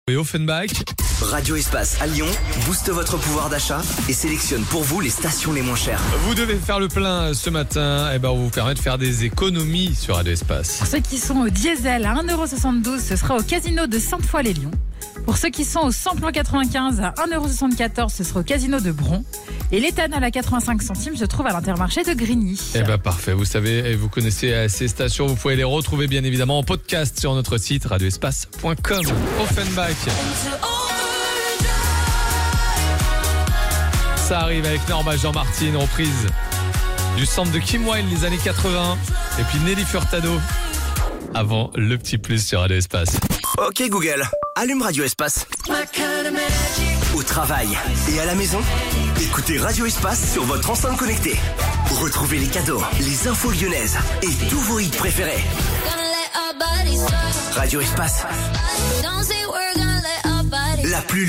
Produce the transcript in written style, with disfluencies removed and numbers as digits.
Et Offenbach. Radio Espace à Lyon booste votre pouvoir d'achat et sélectionne pour vous les stations les moins chères. Vous devez faire le plein ce matin. On vous permet de faire des économies sur Radio Espace. Pour ceux qui sont au diesel à 1,72€, ce sera au casino de Sainte-Foy-les-Lyons. Pour ceux qui sont au samplon 95 à 1,74€, ce sera au casino de Bron. Et l'éthanol à 85 centimes se trouve à l'Intermarché de Grigny. Parfait, vous savez, vous connaissez ces stations, vous pouvez les retrouver bien évidemment en podcast sur notre site radioespace.com. Offenbach. Ça arrive avec Norma Jean-Martin, reprise du sample de Kim Wilde des années 80. Et puis Nelly Furtado avant le petit plus sur Radio Espace. Ok Google, allume Radio Espace. Au travail et à la maison, écoutez Radio Espace sur votre enceinte connectée. Retrouvez les cadeaux, les infos lyonnaises et tous vos hits préférés. Radio Espace, la plus